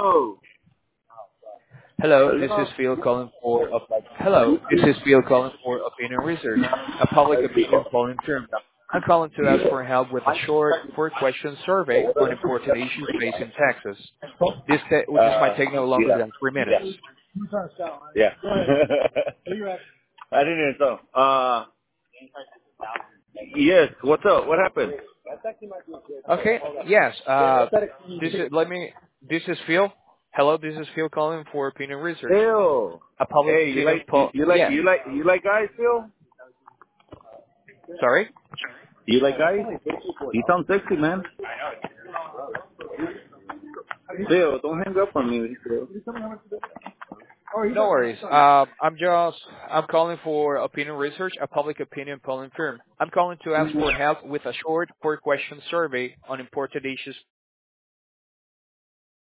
Hello. Hello, this is Hello. Phil calling for Hello, this is Phil calling for Opinion Research, a public opinion polling firm. I'm calling to ask for help with a short four-question survey on important issues facing Texas. This might take no longer Yeah. than 3 minutes. Yeah. Yeah. I didn't know. Yes. What's up? What happened? Okay. Yes. This is Phil. Hello, this is Phil calling for Opinion Research, Phil. a public Hey, opinion poll. Yeah. you like guys, Phil? Sorry. You like guys? You sound sexy, man. Phil, don't hang up on me, Phil. No worries. I'm calling for Opinion Research, a public opinion polling firm. I'm calling to ask for help with a short four-question survey on important issues